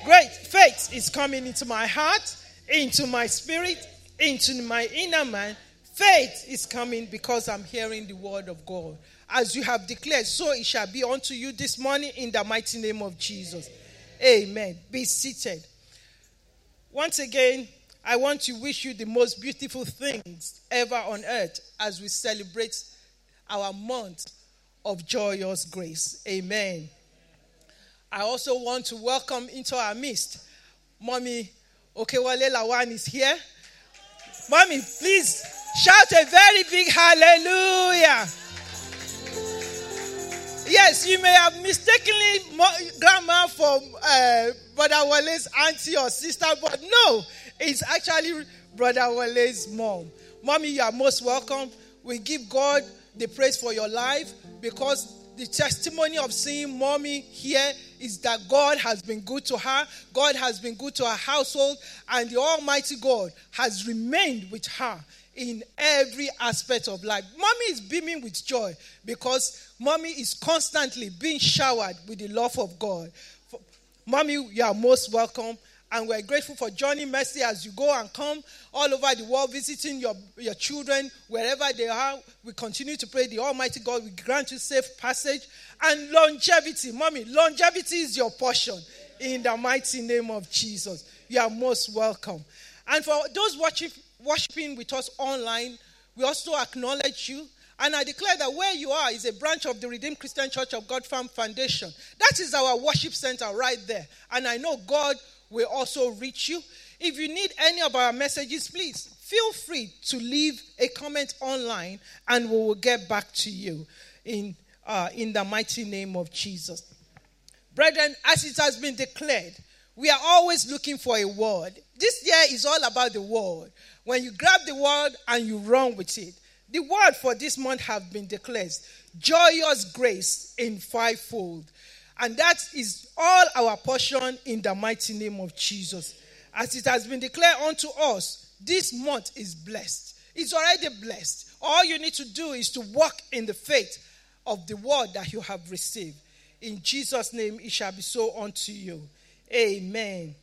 Great faith is coming into my heart, into my spirit, into my inner man. Faith is coming because I'm hearing the word of God. As you have declared, so it shall be unto you this morning in the mighty name of Jesus. Amen. Be seated. Once again, I want to wish you the most beautiful things ever on earth as we celebrate our month of joyous grace. Amen. I also want to welcome into our midst, Mommy Okewale Lawan is here. Mommy, please shout a very big hallelujah. Yes, you may have mistakenly grandma for Brother Wale's auntie or sister, but no, it's actually Brother Wale's mom. Mommy, you are most welcome. We give God the praise for your life because the testimony of seeing Mommy here is that God has been good to her. God has been good to her household, and the Almighty God has remained with her in every aspect of life. Mommy is beaming with joy because Mommy is constantly being showered with the love of God. Mommy, you are most welcome. And we're grateful for Johnny Mercy as you go and come all over the world visiting your children wherever they are. We continue to pray the Almighty God will grant you safe passage and longevity. Mommy, longevity is your portion in the mighty name of Jesus. You are most welcome. And for those worshiping with us online, we also acknowledge you. And I declare that where you are is a branch of the Redeemed Christian Church of God Farm Foundation. That is our worship center right there. And I know God will also reach you. If you need any of our messages, please feel free to leave a comment online and we will get back to you in the mighty name of Jesus. Brethren, as it has been declared, we are always looking for a word. This year is all about the word. When you grab the word and you run with it, the word for this month have been declared. Joyous grace in fivefold. And that is all our portion in the mighty name of Jesus. As it has been declared unto us, this month is blessed. It's already blessed. All you need to do is to walk in the faith of the word that you have received. In Jesus' name, it shall be so unto you. Amen.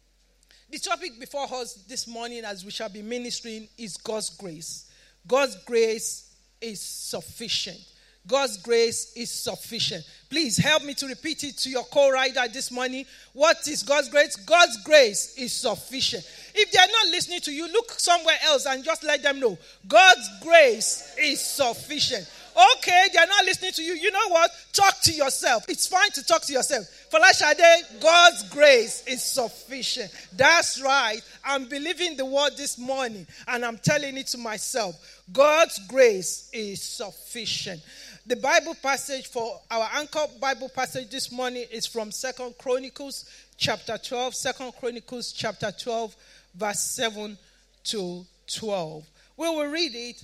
The topic before us this morning as we shall be ministering is God's grace. God's grace is sufficient. God's grace is sufficient. Please help me to repeat it to your co-writer this morning. What is God's grace? God's grace is sufficient. If they are not listening to you, look somewhere else and just let them know. God's grace is sufficient. Okay, they are not listening to you. You know what? Talk to yourself. It's fine to talk to yourself. Falashade, God's grace is sufficient. That's right. I'm believing the word this morning and I'm telling it to myself. God's grace is sufficient. The Bible passage for our anchor Bible passage this morning is from 2 Chronicles chapter 12. 2 Chronicles chapter 12, verse 7 to 12. We will read it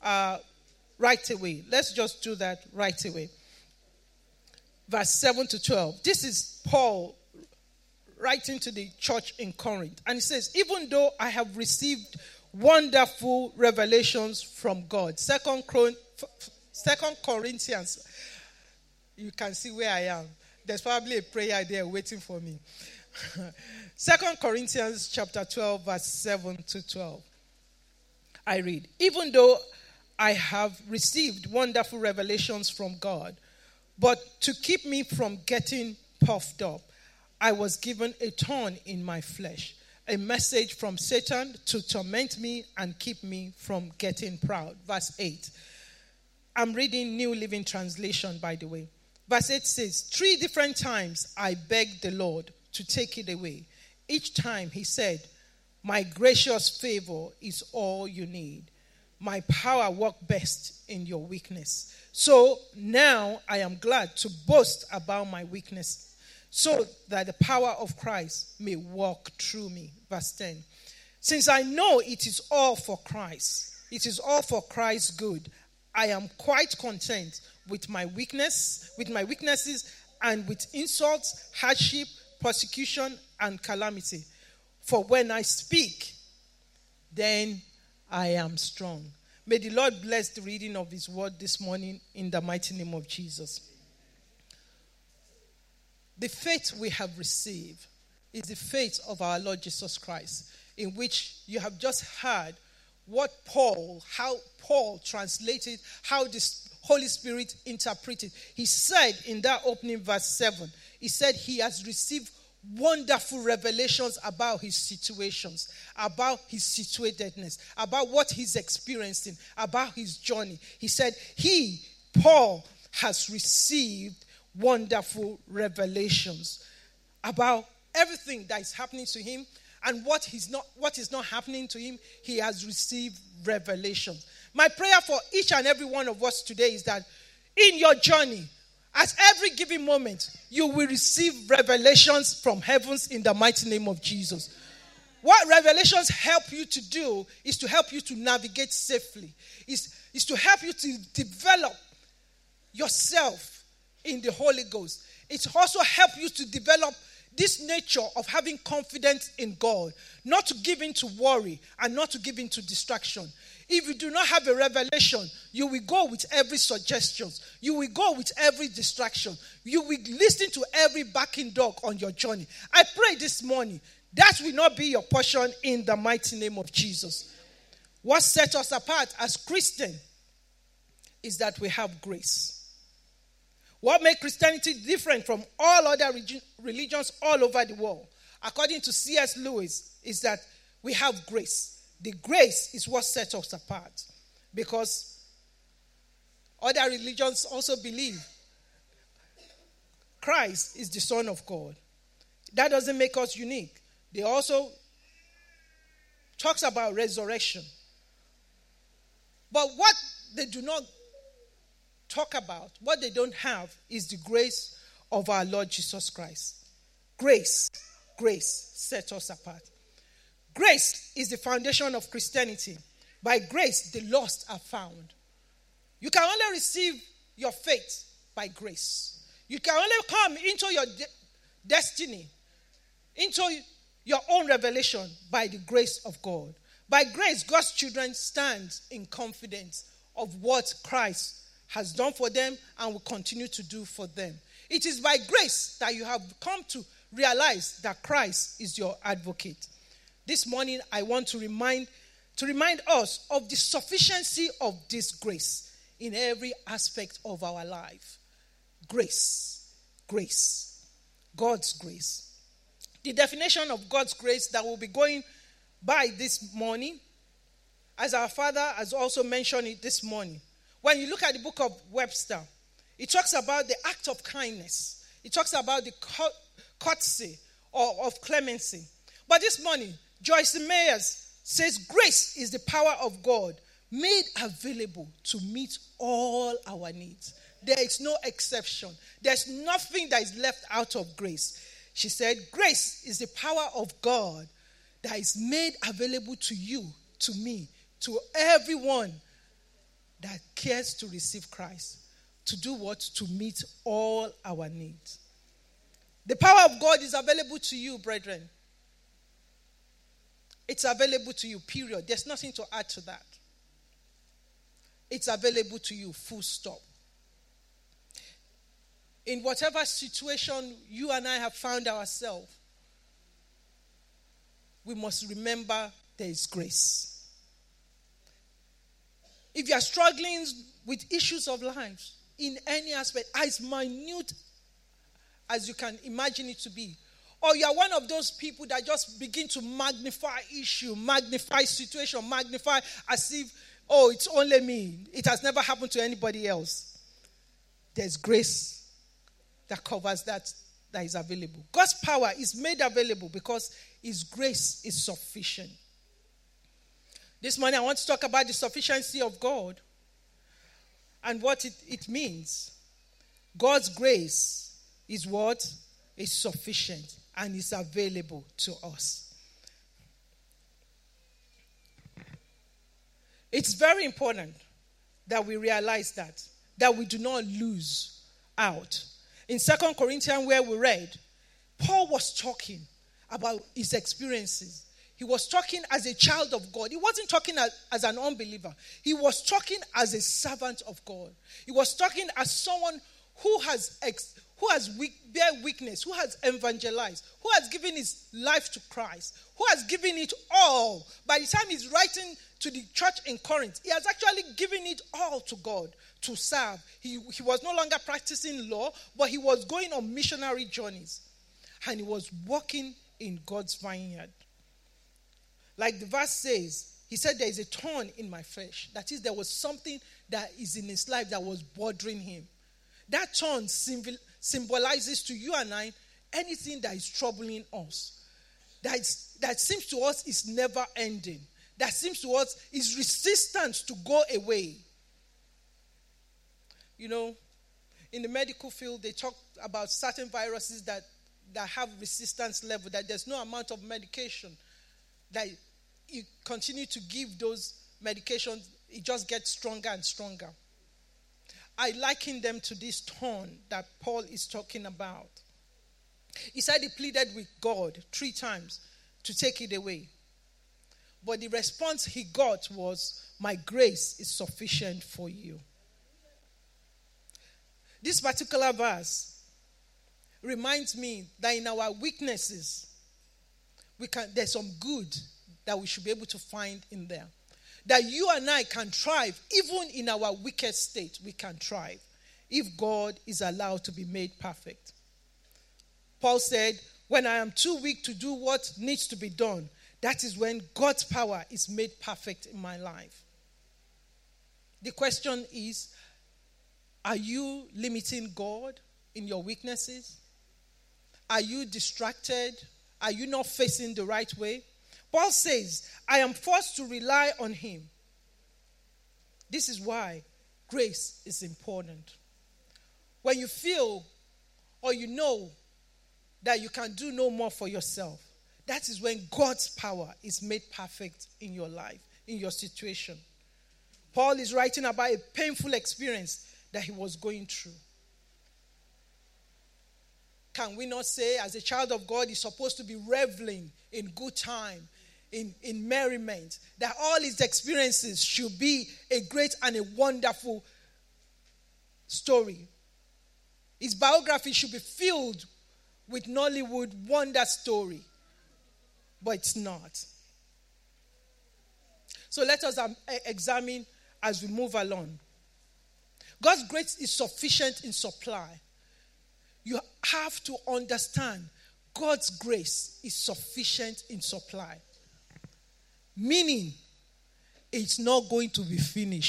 right away. Let's just do that right away. Verse 7 to 12. This is Paul writing to the church in Corinth. And he says, even though I have received wonderful revelations from God. 2 Corinthians. You can see where I am. There's probably a prayer there waiting for me. 2 Corinthians chapter 12, verse 7 to 12. I read, even though I have received wonderful revelations from God, but to keep me from getting puffed up, I was given a thorn in my flesh, a message from Satan to torment me and keep me from getting proud. Verse 8. I'm reading New Living Translation, by the way. Verse 8 says, 3 different times I begged the Lord to take it away. Each time he said, my gracious favor is all you need. My power works best in your weakness. So now I am glad to boast about my weakness, so that the power of Christ may walk through me. Verse 10. Since I know it is all for Christ, it is all for Christ's good, I am quite content with my weaknesses, and with insults, hardship, persecution, and calamity. For when I speak, then I am strong. May the Lord bless the reading of his word this morning in the mighty name of Jesus. The faith we have received is the faith of our Lord Jesus Christ, in which you have just heard how Paul translated, how the Holy Spirit interpreted. He said in that opening verse 7, he said he has received wonderful revelations about his situations, about his situatedness, about what he's experiencing, about his journey. He said Paul, has received wonderful revelations about everything that is happening to him, and what is not happening to him. He has received revelation. My prayer for each and every one of us today is that in your journey, at every given moment, you will receive revelations from heavens in the mighty name of Jesus. What revelations help you to do is to help you to navigate safely, is to help you to develop yourself in the Holy Ghost. It also help you to develop this nature of having confidence in God, not to give in to worry and not to give in to distraction. If you do not have a revelation, you will go with every suggestion. You will go with every distraction. You will listen to every backing dog on your journey. I pray this morning that will not be your portion in the mighty name of Jesus. What sets us apart as Christians is that we have grace. What makes Christianity different from all other religions all over the world, according to C.S. Lewis, is that we have grace. The grace is what sets us apart. Because other religions also believe Christ is the Son of God. That doesn't make us unique. They also talks about resurrection. But what they do not talk about, what they don't have, is the grace of our Lord Jesus Christ. Grace sets us apart. Grace is the foundation of Christianity. By grace, the lost are found. You can only receive your faith by grace. You can only come into your destiny, into your own revelation by the grace of God. By grace, God's children stand in confidence of what Christ has done for them and will continue to do for them. It is by grace that you have come to realize that Christ is your advocate. This morning, I want to remind us of the sufficiency of this grace in every aspect of our life. Grace. God's grace. The definition of God's grace that we'll be going by this morning, as our Father has also mentioned it this morning. When you look at the book of Webster, it talks about the act of kindness. It talks about the courtesy of clemency. But this morning, Joyce Myers says grace is the power of God made available to meet all our needs. There is no exception. There's nothing that is left out of grace. She said grace is the power of God that is made available to you, to me, to everyone that cares to receive Christ. To do what? To meet all our needs. The power of God is available to you, brethren. It's available to you, period. There's nothing to add to that. It's available to you, full stop. In whatever situation you and I have found ourselves, we must remember there is grace. If you are struggling with issues of life in any aspect, as minute as you can imagine it to be, or you are one of those people that just begin to magnify issue, magnify situation, magnify as if, oh, it's only me. It has never happened to anybody else. There's grace that covers that is available. God's power is made available because His grace is sufficient. This morning I want to talk about the sufficiency of God and what it means. God's grace is what? Is sufficient and is available to us. It's very important that we realize that we do not lose out. In 2 Corinthians, where we read, Paul was talking about his experiences. He was talking as a child of God. He wasn't talking as an unbeliever. He was talking as a servant of God. He was talking as someone who who has bear witness, who has evangelized, who has given his life to Christ, who has given it all. By the time he's writing to the church in Corinth, he has actually given it all to God to serve. He was no longer practicing law, but he was going on missionary journeys. And he was walking in God's vineyard. Like the verse says, he said, there is a thorn in my flesh. That is, there was something that is in his life that was bothering him. That thorn symbolizes to you and I anything that is troubling us. That seems to us is never ending. That seems to us is resistant to go away. You know, in the medical field, they talk about certain viruses that have resistance level, that there's no amount of medication that you continue to give those medications, it just gets stronger and stronger. I liken them to this thorn that Paul is talking about. He said he pleaded with God 3 times to take it away. But the response he got was, my grace is sufficient for you. This particular verse reminds me that in our weaknesses, there's some good that we should be able to find in there. That you and I can thrive, even in our weakest state, we can thrive if God is allowed to be made perfect. Paul said, when I am too weak to do what needs to be done, that is when God's power is made perfect in my life. The question is, are you limiting God in your weaknesses? Are you distracted? Are you not facing the right way? Paul says, I am forced to rely on him. This is why grace is important. When you feel or you know that you can do no more for yourself, that is when God's power is made perfect in your life, in your situation. Paul is writing about a painful experience that he was going through. Can we not say, as a child of God, he's supposed to be reveling in good time, in merriment, that all his experiences should be a great and a wonderful story. His biography should be filled with Nollywood wonder story. But it's not. So let us examine as we move along. God's grace is sufficient in supply. You have to understand God's grace is sufficient in supply. Meaning, it's not going to be finished.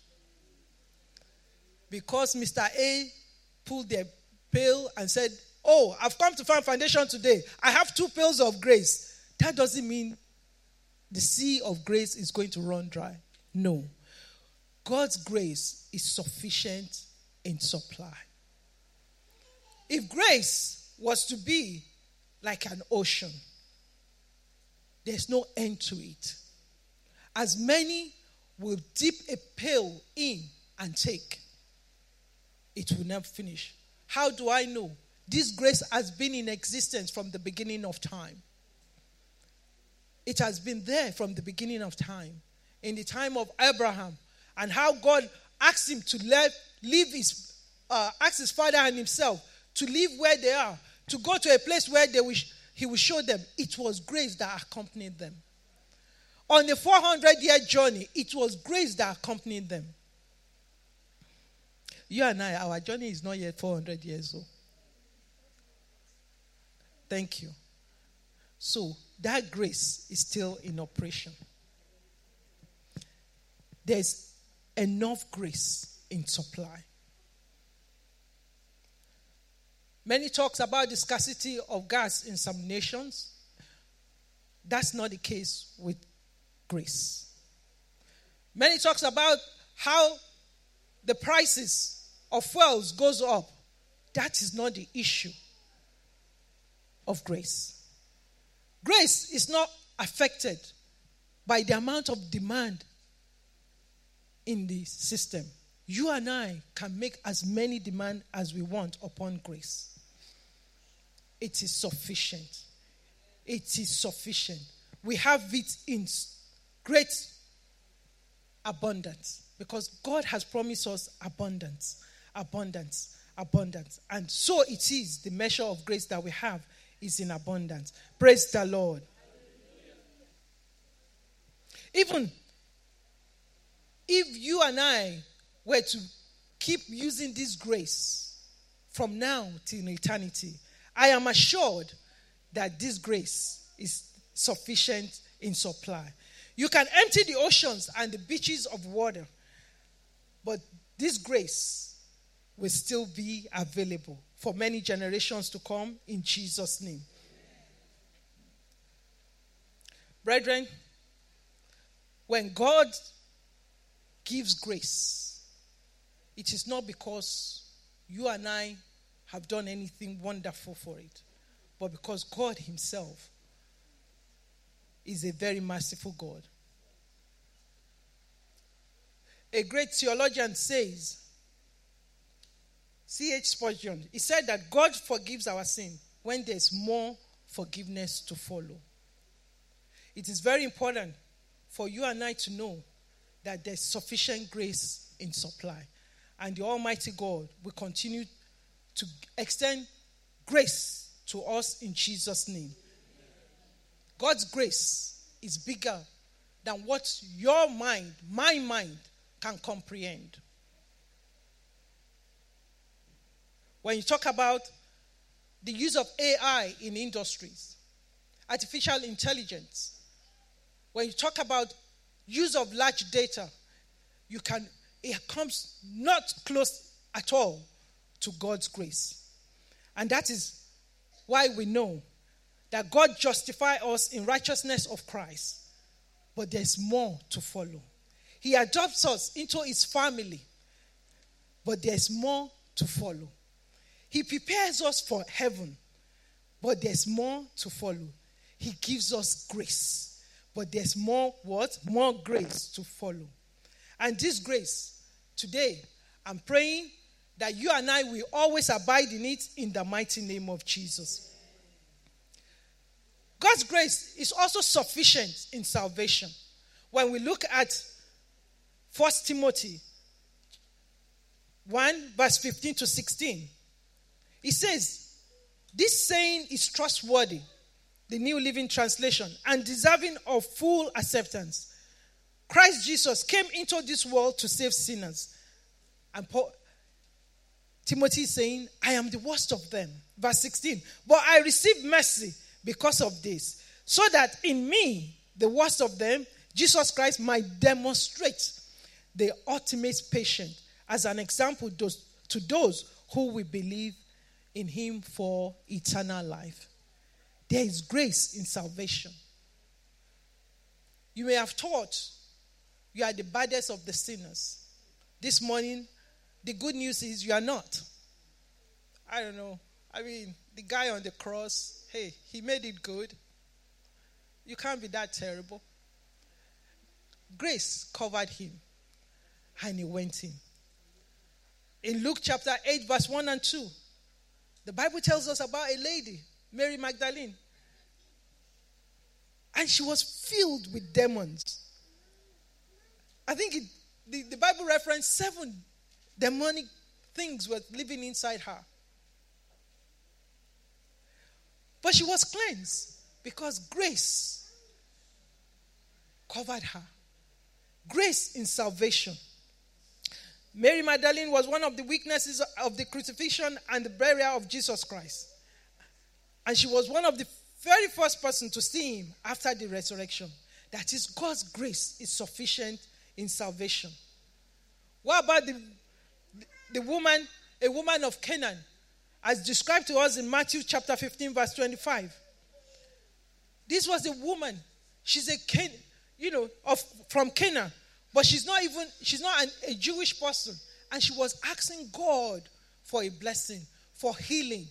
Because Mr. A pulled the pail and said, oh, I've come to find foundation today. I have 2 pails of grace. That doesn't mean the sea of grace is going to run dry. No. God's grace is sufficient in supply. If grace was to be like an ocean, there's no end to it. As many will dip a pail in and take, it will never finish. How do I know? This grace has been in existence from the beginning of time. It has been there from the beginning of time. In the time of Abraham, and how God asked him to ask his father and himself to leave where they are, to go to a place where he will show them. It was grace that accompanied them. On the 400-year journey, it was grace that accompanied them. You and I, our journey is not yet 400 years old. Thank you. So, that grace is still in operation. There's enough grace in supply. Many talks about the scarcity of gas in some nations. That's not the case with grace. Many talks about how the prices of fuels goes up. That is not the issue of grace. Grace is not affected by the amount of demand in the system. You and I can make as many demands as we want upon grace. It is sufficient. It is sufficient. We have it in great abundance because God has promised us abundance, abundance, abundance. And so it is, the measure of grace that we have is in abundance. Praise the Lord. Even if you and I were to keep using this grace from now till eternity, I am assured that this grace is sufficient in supply. You can empty the oceans and the beaches of water, but this grace will still be available for many generations to come in Jesus' name. Brethren, when God gives grace, it is not because you and I have done anything wonderful for it, but because God himself is a very merciful God. A great theologian says, C.H. Spurgeon, he said that God forgives our sin when there's more forgiveness to follow. It is very important for you and I to know that there's sufficient grace in supply. And the Almighty God will continue to extend grace to us in Jesus' name. God's grace is bigger than what your mind, my mind, can comprehend. When you talk about the use of AI in industries, artificial intelligence, when you talk about use of large data, it comes not close at all to God's grace. And that is why we know that God justifies us in righteousness of Christ, but there's more to follow. He adopts us into his family, but there's more to follow. He prepares us for heaven, but there's more to follow. He gives us grace, but there's more what? More grace to follow. And this grace, today, I'm praying that you and I will always abide in it in the mighty name of Jesus. God's grace is also sufficient in salvation. When we look at 1 Timothy 1, verse 15 to 16, it says, this saying is trustworthy, the New Living Translation, and deserving of full acceptance. Christ Jesus came into this world to save sinners. And Timothy is saying, I am the worst of them. Verse 16, but I received mercy because of this, so that in me, the worst of them, Jesus Christ might demonstrate the ultimate patience as an example to those who will believe in him for eternal life. There is grace in salvation. You may have thought you are the baddest of the sinners. This morning, the good news is you are not. I don't know. I mean, the guy on the cross, hey, he made it good. You can't be that terrible. Grace covered him, and he went in. In Luke chapter 8, verse 1 and 2, the Bible tells us about a lady, Mary Magdalene. And she was filled with demons. I think the Bible referenced 7 demonic things were living inside her. But she was cleansed because grace covered her. Grace in salvation. Mary Magdalene was one of the witnesses of the crucifixion and the burial of Jesus Christ. And she was one of the very first person to see him after the resurrection. That is, God's grace is sufficient in salvation. What about the woman, a woman of Canaan, as described to us in Matthew chapter 15, verse 25? This was a woman. She's from Canaan, but she's not a Jewish person, and she was asking God for a blessing, for healing.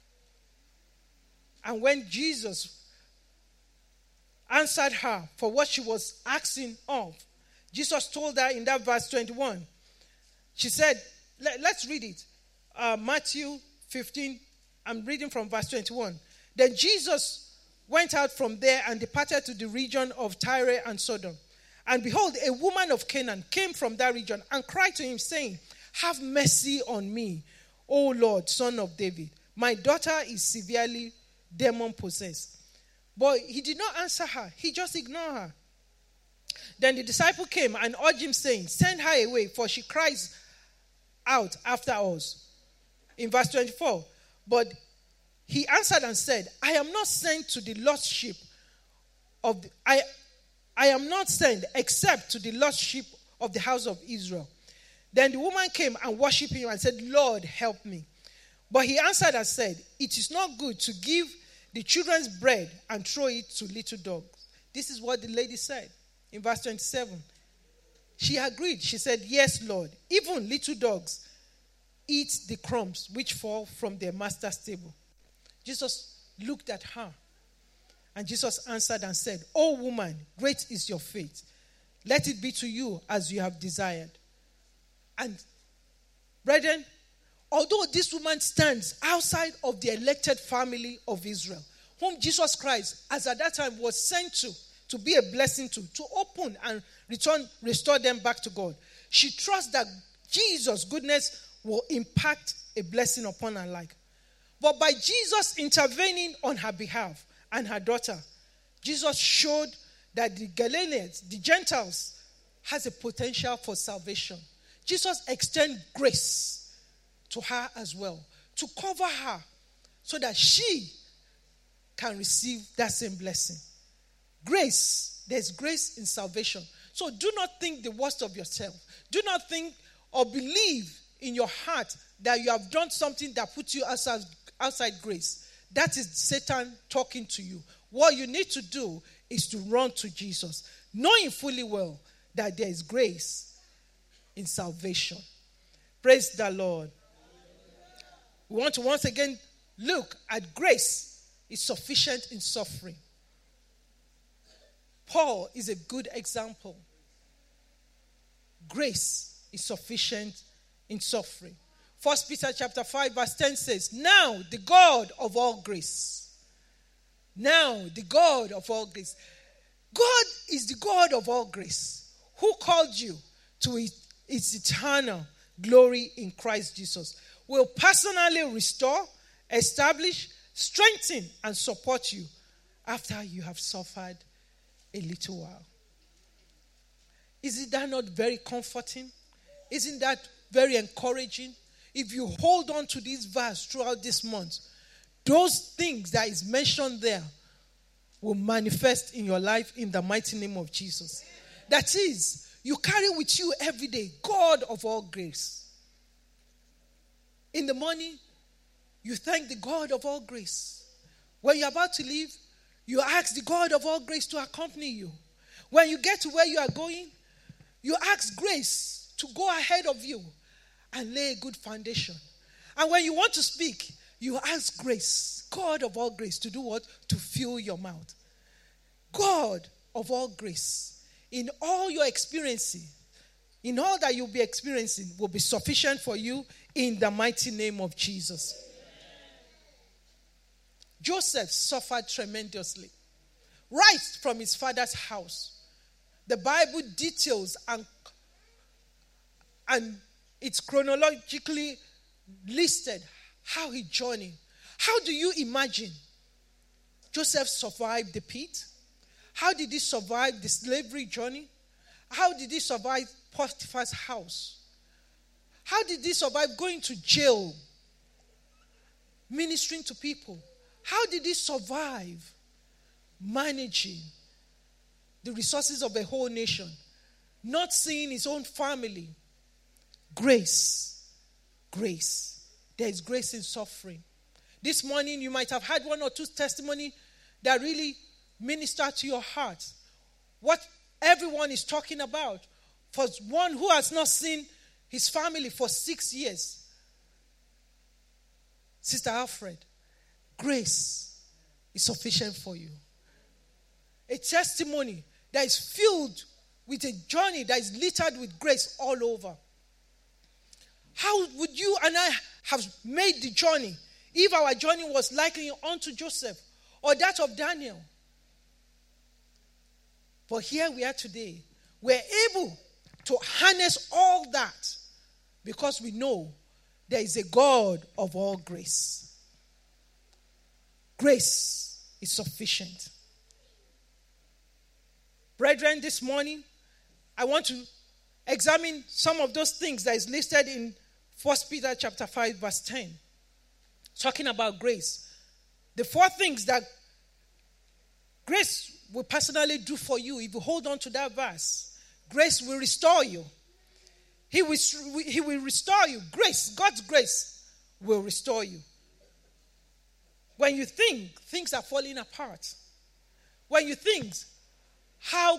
And when Jesus answered her for what she was asking of, Jesus told her in that verse 21. She said, let's read it. Matthew 15, I'm reading from verse 21. Then Jesus went out from there and departed to the region of Tyre and Sidon. And behold, a woman of Canaan came from that region and cried to him, saying, have mercy on me, O Lord, Son of David, my daughter is severely demon-possessed. But he did not answer her. He just ignored her. Then the disciple came and urged him, saying, send her away, for she cries out after us. In verse 24, but he answered and said, I am not sent to the lost sheep of the, I am not sent except to the lost sheep of the house of Israel. Then the woman came and worshipped him and said, Lord, help me. But he answered and said, it is not good to give the children's bread and throw it to little dogs. This is what the lady said in verse 27. She agreed. She said, yes, Lord. Even little dogs eat the crumbs which fall from their master's table. Jesus looked at her. And Jesus answered and said, O woman, great is your faith. Let it be to you as you have desired. And brethren, although this woman stands outside of the elected family of Israel, whom Jesus Christ, as at that time, was sent to be a blessing to open and restore them back to God, she trusts that Jesus' goodness will impact a blessing upon her life. But by Jesus intervening on her behalf and her daughter, Jesus showed that the Galileans, the Gentiles, has a potential for salvation. Jesus extended grace to her as well, to cover her so that she can receive that same blessing. Grace, there's grace in salvation. So do not think the worst of yourself. Do not think or believe in your heart that you have done something that puts you outside grace. That is Satan talking to you. What you need to do is to run to Jesus, knowing fully well that there is grace in salvation. Praise the Lord. We want to once again look at grace is sufficient in suffering. Paul is a good example. Grace is sufficient in suffering. 1 Peter chapter 5 verse 10 says, now the God of all grace. Now the God of all grace. God is the God of all grace, who called you to its eternal glory in Christ Jesus, will personally restore, establish, strengthen, and support you after you have suffered a little while. Isn't that not very comforting? Isn't that very encouraging? If you hold on to this verse throughout this month, those things that is mentioned there will manifest in your life in the mighty name of Jesus. That is, you carry with you every day, God of all grace. In the morning, you thank the God of all grace. When you're about to leave, you ask the God of all grace to accompany you. When you get to where you are going, you ask grace to go ahead of you and lay a good foundation. And when you want to speak, you ask grace, God of all grace, to do what? To fill your mouth. God of all grace, in all your experiencing, in all that you'll be experiencing, will be sufficient for you in the mighty name of Jesus. Joseph suffered tremendously. Right from his father's house. The Bible details and it's chronologically listed how he journeyed. How do you imagine Joseph survived the pit? How did he survive the slavery journey? How did he survive Potiphar's house? How did he survive going to jail, ministering to people? How did he survive managing the resources of a whole nation, not seeing his own family? Grace. Grace. There is grace in suffering. This morning you might have had one or two testimonies that really minister to your heart. What everyone is talking about. For one who has not seen his family for 6 years. Sister Alfred, grace is sufficient for you. A testimony that is filled with a journey that is littered with grace all over. How would you and I have made the journey if our journey was likely unto Joseph or that of Daniel? But here we are today. We're able to harness all that because we know there is a God of all grace. Grace is sufficient. Brethren, this morning, I want to examine some of those things that is listed in 1 Peter chapter 5, verse 10. Talking about grace. The 4 things that grace will personally do for you if you hold on to that verse. Grace will restore you. He will restore you. Grace, God's grace will restore you. When you think things are falling apart, when you think, how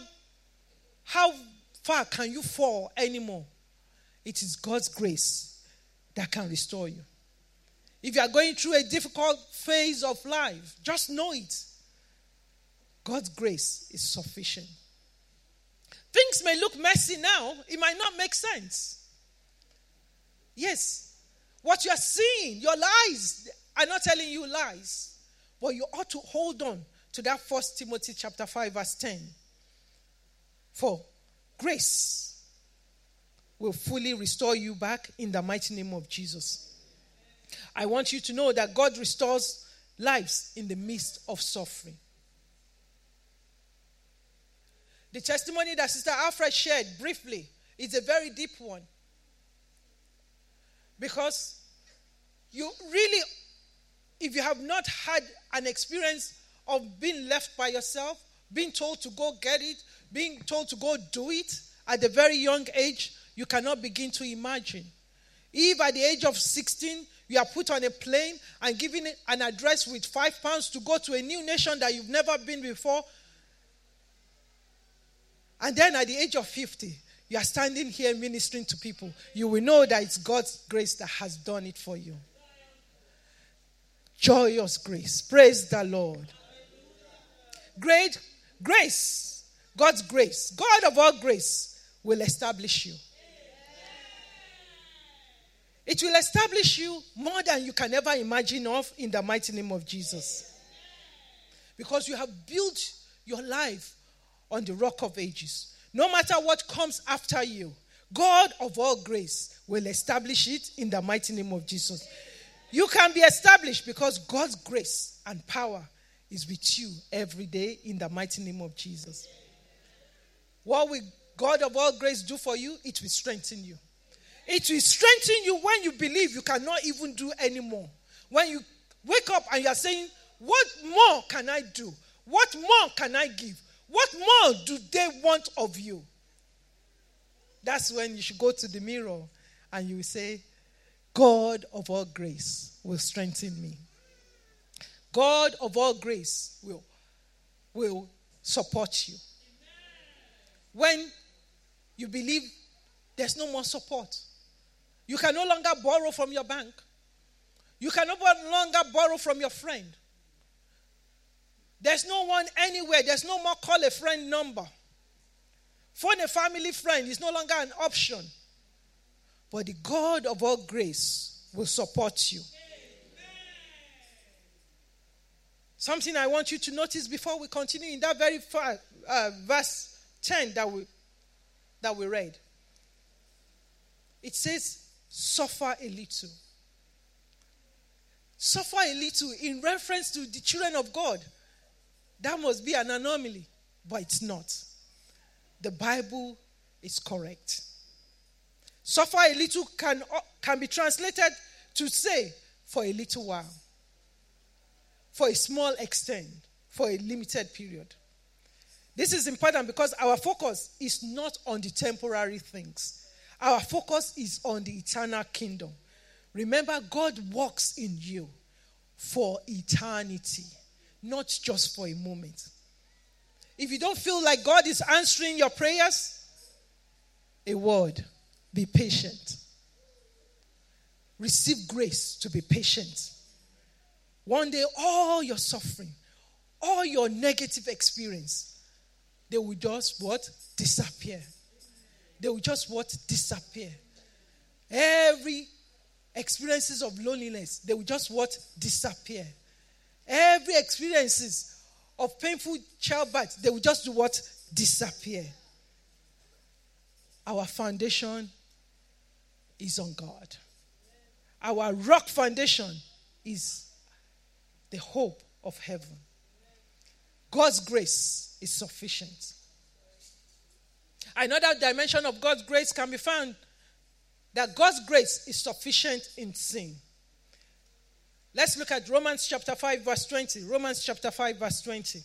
far can you fall anymore? It is God's grace that can restore you. If you are going through a difficult phase of life, just know it. God's grace is sufficient. Things may look messy now. It might not make sense. Yes, what you are seeing, your lies are not telling you lies. But you ought to hold on to that 1 Timothy chapter 5 verse 10. For grace will fully restore you back in the mighty name of Jesus. I want you to know that God restores lives in the midst of suffering. The testimony that Sister Alfred shared briefly is a very deep one. Because you really, if you have not had an experience of being left by yourself, being told to go get it, being told to go do it at a very young age, you cannot begin to imagine. If at the age of 16, you are put on a plane and given an address with £5 to go to a new nation that you've never been before, and then at the age of 50, you are standing here ministering to people, you will know that it's God's grace that has done it for you. Joyous grace. Praise the Lord. Great grace. God's grace. God of all grace will establish you. It will establish you more than you can ever imagine of in the mighty name of Jesus. Because you have built your life on the rock of ages. No matter what comes after you, God of all grace will establish it in the mighty name of Jesus. You can be established because God's grace and power is with you every day in the mighty name of Jesus. What will God of all grace do for you? It will strengthen you. It will strengthen you when you believe you cannot even do anymore. When you wake up and you are saying, what more can I do? What more can I give? What more do they want of you? That's when you should go to the mirror and you will say, God of all grace will strengthen me. God of all grace will support you. When you believe there's no more support, you can no longer borrow from your bank. You can no longer borrow from your friend. There's no one anywhere. There's no more call a friend number. Phone a family friend is no longer an option. But the God of all grace will support you. Something I want you to notice before we continue in that very verse 10 that we read. It says, suffer a little. Suffer a little in reference to the children of God. That must be an anomaly, but it's not. The Bible is correct. Suffer a little can be translated to say, for a little while, for a small extent, for a limited period. This is important because our focus is not on the temporary things. Our focus is on the eternal kingdom. Remember, God works in you for eternity, not just for a moment. If you don't feel like God is answering your prayers, a word, be patient. Receive grace to be patient. One day, all your suffering, all your negative experience, they will just what? Disappear. They will just what? Disappear. Every experiences of loneliness, they will just what? Disappear. Every experiences of painful childbirth, they will just do what? Disappear. Our foundation is on God. Our rock foundation is the hope of heaven. God's grace is sufficient. Another dimension of God's grace can be found that God's grace is sufficient in sin. Let's look at Romans chapter 5 verse 20. Romans chapter 5 verse 20.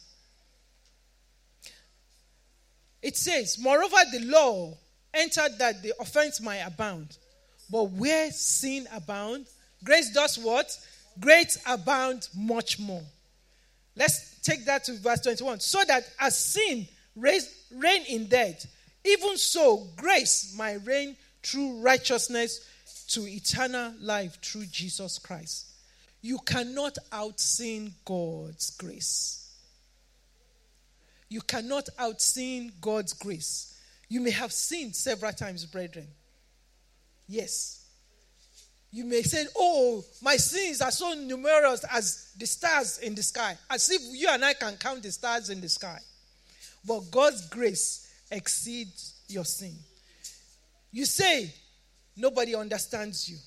It says, moreover the law entered that the offense might abound. But where sin abound, grace does what? Grace abound much more. Let's take that to verse 21. So that as sin reigned in death, even so grace might reign through righteousness to eternal life through Jesus Christ. You cannot out-sin God's grace. You cannot out-sin God's grace. You may have sinned several times, brethren. Yes. You may say, oh, my sins are so numerous as the stars in the sky. As if you and I can count the stars in the sky. But God's grace exceeds your sin. You say, nobody understands you.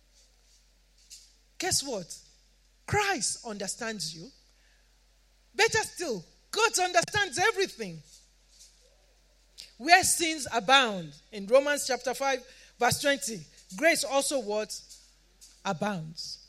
Guess what? Christ understands you. Better still, God understands everything. Where sins abound, in Romans chapter 5, verse 20, grace also what? Abounds.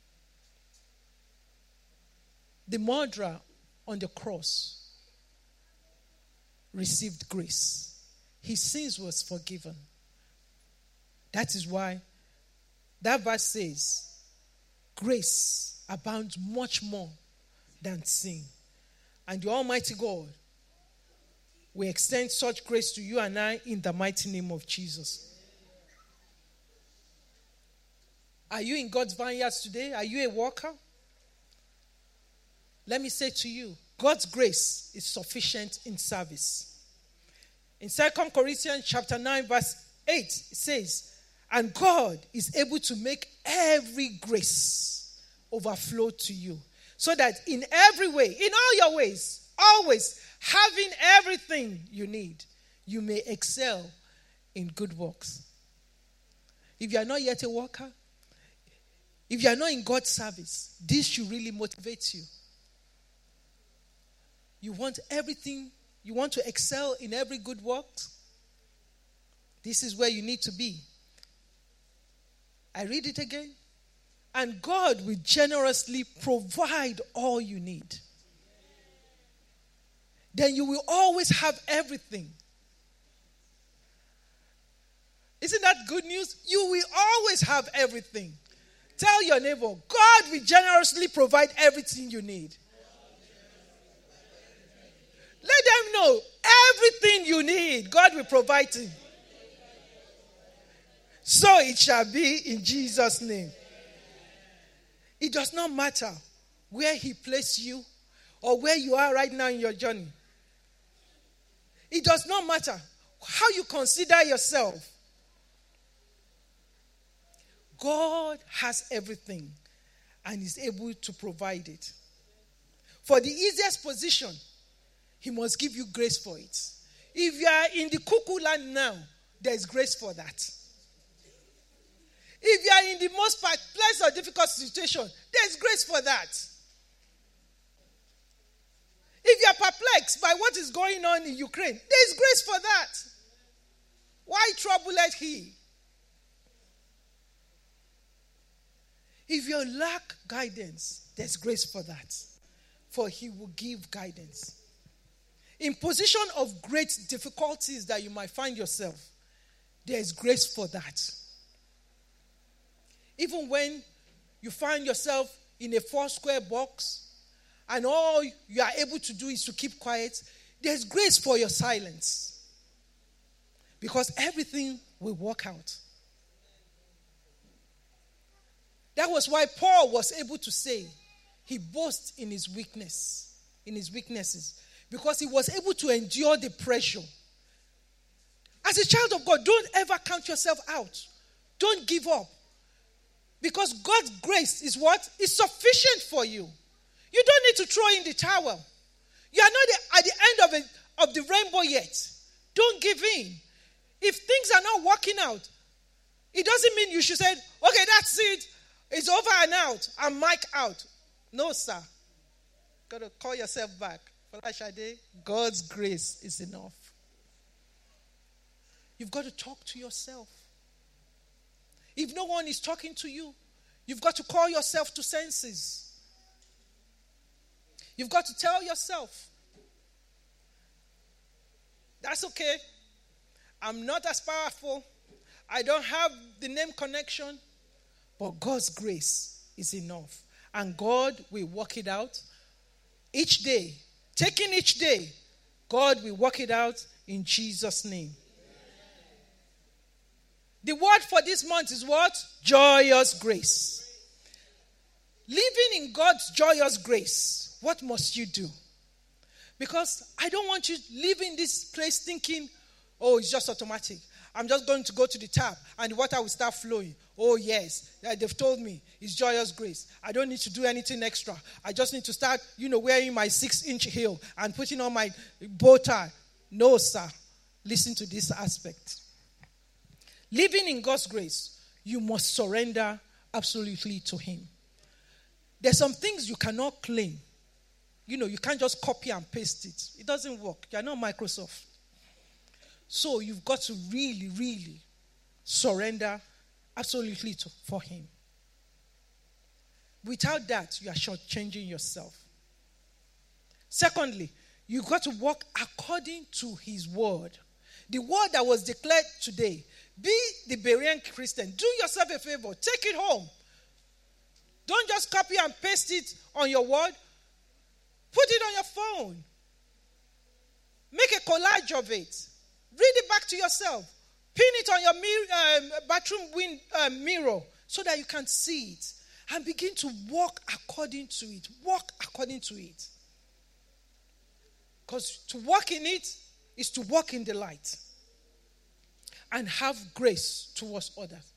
The murderer on the cross received grace. His sins was forgiven. That is why that verse says, grace abounds much more than sin. And the Almighty God will extend such grace to you and I in the mighty name of Jesus. Are you in God's vineyards today? Are you a worker? Let me say to you, God's grace is sufficient in service. In 2 Corinthians chapter 9 verse 8, it says, and God is able to make every grace overflow to you, so that in every way, in all your ways, always having everything you need, you may excel in good works. If you are not yet a worker, if you are not in God's service, this should really motivate you. You want everything, you want to excel in every good work. This is where you need to be. I read it again. And God will generously provide all you need. Then you will always have everything. Isn't that good news? You will always have everything. Tell your neighbor, God will generously provide everything you need. Let them know everything you need, God will provide it. So it shall be in Jesus' name. It does not matter where He placed you or where you are right now in your journey. It does not matter how you consider yourself. God has everything and is able to provide it. For the easiest position, He must give you grace for it. If you are in the cuckoo land now, there is grace for that. If you are in the most perplexed or difficult situation, there is grace for that. If you are perplexed by what is going on in Ukraine, there is grace for that. Why troubleth He? If you lack guidance, there's grace for that. For He will give guidance. In position of great difficulties that you might find yourself, there is grace for that. Even when you find yourself in a 4-square box and all you are able to do is to keep quiet, there's grace for your silence. Because everything will work out. That was why Paul was able to say he boasts in his weaknesses, because he was able to endure the pressure. As a child of God, don't ever count yourself out. Don't give up. Because God's grace is what? Is sufficient for you. You don't need to throw in the towel. You are not at the end of the rainbow yet. Don't give in. If things are not working out, it doesn't mean you should say, okay, that's it. It's over and out. I'm mic out. No, sir. Got to call yourself back. Folashade, God's grace is enough. You've got to talk to yourself. If no one is talking to you, you've got to call yourself to senses. You've got to tell yourself, that's okay. I'm not as powerful. I don't have the name connection. But God's grace is enough. And God will work it out each day. Taking each day, God will work it out in Jesus' name. The word for this month is what? Joyous grace. Living in God's joyous grace, what must you do? Because I don't want you leaving this place thinking, oh, it's just automatic. I'm just going to go to the tap and the water will start flowing. Oh, yes. They've told me it's joyous grace. I don't need to do anything extra. I just need to start, wearing my 6-inch heel and putting on my bow tie. No, sir. Listen to this aspect. Living in God's grace, you must surrender absolutely to Him. There's some things you cannot claim. You can't just copy and paste it. It doesn't work. You're not Microsoft. So you've got to really, really surrender absolutely for Him. Without that, you are shortchanging yourself. Secondly, you've got to walk according to His word. The word that was declared today. Be the Berean Christian. Do yourself a favor. Take it home. Don't just copy and paste it on your word. Put it on your phone. Make a collage of it. Read it back to yourself. Pin it on your bathroom mirror so that you can see it. And begin to walk according to it. Walk according to it. Because to walk in it is to walk in the light. And have grace towards others.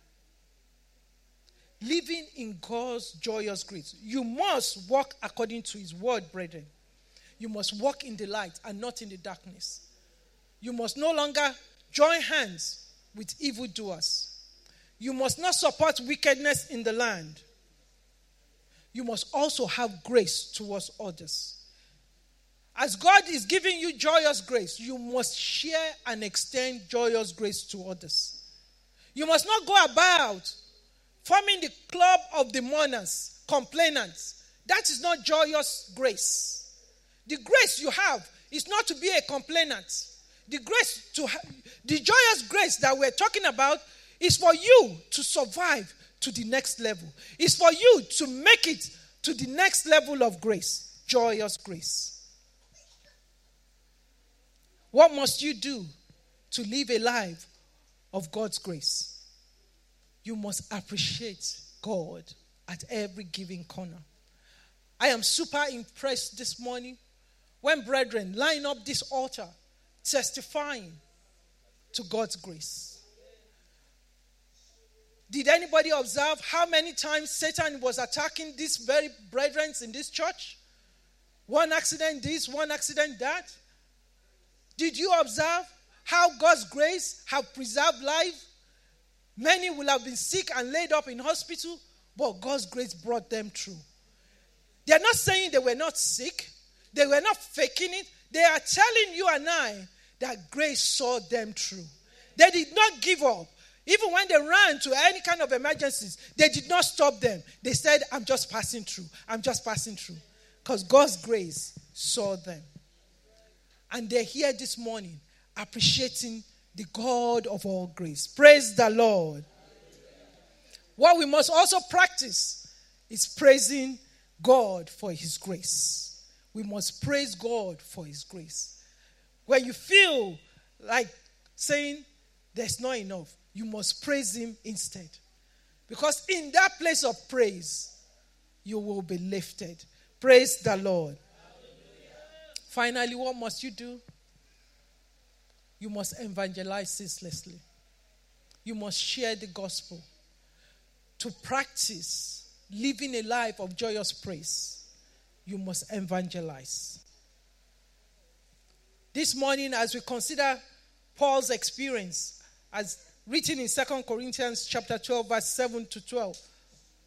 Living in God's joyous grace. You must walk according to His word, brethren. You must walk in the light and not in the darkness. You must no longer join hands with evildoers. You must not support wickedness in the land. You must also have grace towards others. As God is giving you joyous grace, you must share and extend joyous grace to others. You must not go about forming the club of the mourners, complainants. That is not joyous grace. The grace you have is not to be a complainant. The joyous grace that we're talking about is for you to survive to the next level. It's for you to make it to the next level of grace. Joyous grace. What must you do to live a life of God's grace? You must appreciate God at every given corner. I am super impressed this morning when brethren line up this altar testifying to God's grace. Did anybody observe how many times Satan was attacking these very brethren in this church? One accident this, one accident that. Did you observe how God's grace have preserved life? Many will have been sick and laid up in hospital, but God's grace brought them through. They are not saying they were not sick. They were not faking it. They are telling you and I that grace saw them through. They did not give up. Even when they ran to any kind of emergencies, they did not stop them. They said, I'm just passing through. I'm just passing through. Because God's grace saw them. And they're here this morning appreciating the God of all grace. Praise the Lord. What we must also practice is praising God for His grace. We must praise God for His grace. When you feel like saying there's not enough, you must praise Him instead. Because in that place of praise, you will be lifted. Praise the Lord. Finally, what must you do? You must evangelize ceaselessly. You must share the gospel. To practice living a life of joyous praise, you must evangelize. This morning, as we consider Paul's experience, as written in 2 Corinthians chapter 12, verse 7 to 12,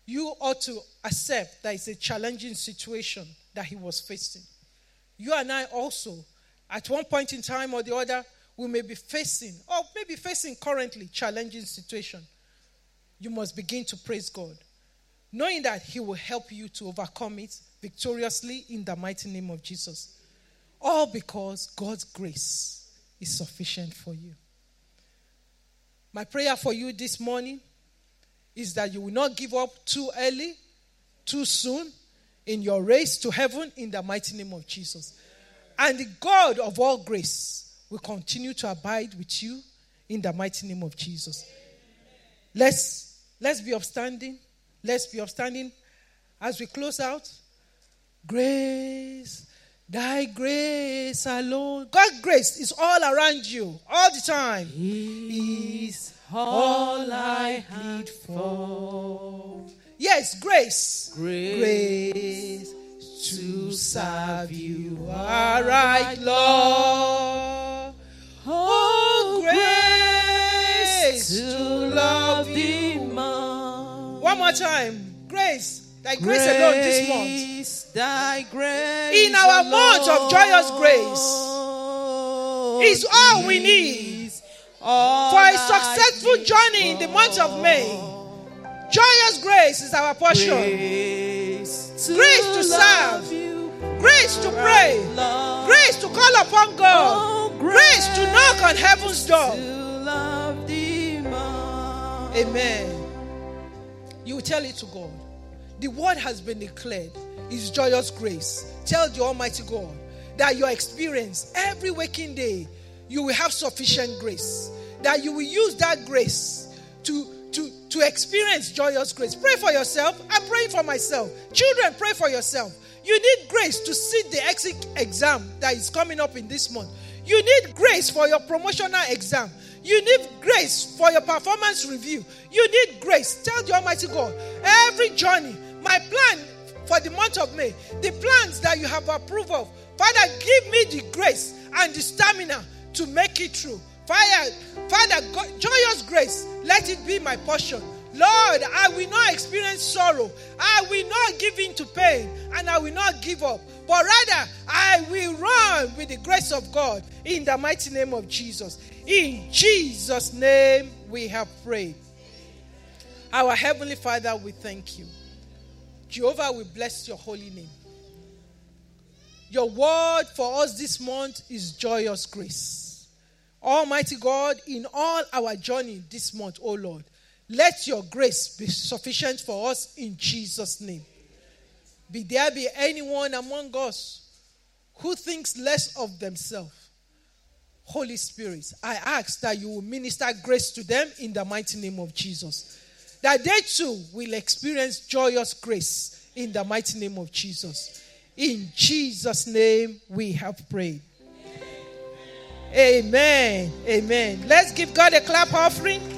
you ought to accept that it's a challenging situation that he was facing. You and I also, at one point in time or the other, we may be facing, or maybe facing currently, challenging situation. You must begin to praise God, knowing that he will help you to overcome it victoriously in the mighty name of Jesus. All because God's grace is sufficient for you. My prayer for you this morning is that you will not give up too early, too soon in your race to heaven in the mighty name of Jesus. And the God of all grace will continue to abide with you in the mighty name of Jesus. Let's be upstanding. Let's be upstanding as we close out. Grace, thy grace alone. God's grace is all around you, all the time. Is all I need for. Yes, grace. Grace To serve you, all right, Lord. Oh, grace to love thee more. One more time. Grace. Thy grace alone this month. Thy grace in our month of joyous grace is all we need for a successful journey in the month of May. Joyous grace is our portion. Grace to serve. Grace to pray. Grace to call upon God. Grace to knock on heaven's door. Amen. You will tell it to God. The word has been declared. It's joyous grace. Tell the Almighty God that your experience every waking day, you will have sufficient grace. That you will use that grace to experience joyous grace. Pray for yourself. I'm praying for myself. Children, pray for yourself. You need grace to sit the exit exam that is coming up in this month. You need grace for your promotional exam. You need grace for your performance review. You need grace. Tell the Almighty God, every journey, my plan for the month of May, the plans that you have approved of, Father, give me the grace and the stamina to make it through. Father, God, joyous grace, let it be my portion. Lord, I will not experience sorrow. I will not give in to pain, and I will not give up. But rather, I will run with the grace of God in the mighty name of Jesus. In Jesus' name we have prayed. Our Heavenly Father, we thank you. Jehovah, we bless your holy name. Your word for us this month is joyous grace. Almighty God, in all our journey this month, O Lord, let your grace be sufficient for us in Jesus' name. Be there be anyone among us who thinks less of themselves, Holy Spirit, I ask that you will minister grace to them in the mighty name of Jesus. That they too will experience joyous grace in the mighty name of Jesus. In Jesus' name we have prayed. Amen. Amen. Let's give God a clap offering.